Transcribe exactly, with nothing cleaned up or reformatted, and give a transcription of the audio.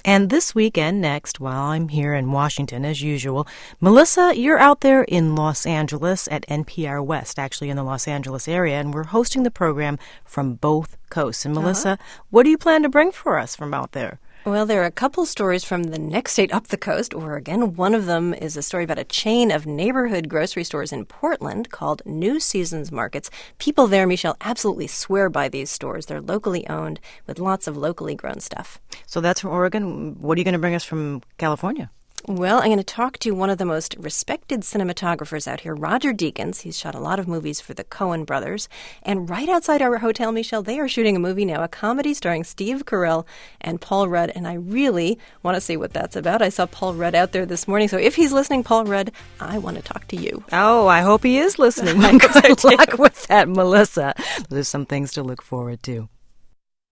And this weekend, next, while I'm here in Washington, as usual, Melissa, you're out there in Los Angeles at N P R West, actually in the Los Angeles area, and we're hosting the program from both coasts. And Melissa, uh-huh. what do you plan to bring for us from out there? Well, there are a couple stories from the next state up the coast, Oregon. One of them is a story about a chain of neighborhood grocery stores in Portland called New Seasons Markets. People there, Michelle, absolutely swear by these stores. They're locally owned with lots of locally grown stuff. So that's from Oregon. What are you going to bring us from California? Well, I'm going to talk to one of the most respected cinematographers out here, Roger Deakins. He's shot a lot of movies for the Coen brothers. And right outside our hotel, Michelle, they are shooting a movie now, a comedy starring Steve Carell and Paul Rudd. And I really want to see what that's about. I saw Paul Rudd out there this morning. So if he's listening, Paul Rudd, I want to talk to you. Oh, I hope he is listening. Good luck with that, Melissa. There's some things to look forward to.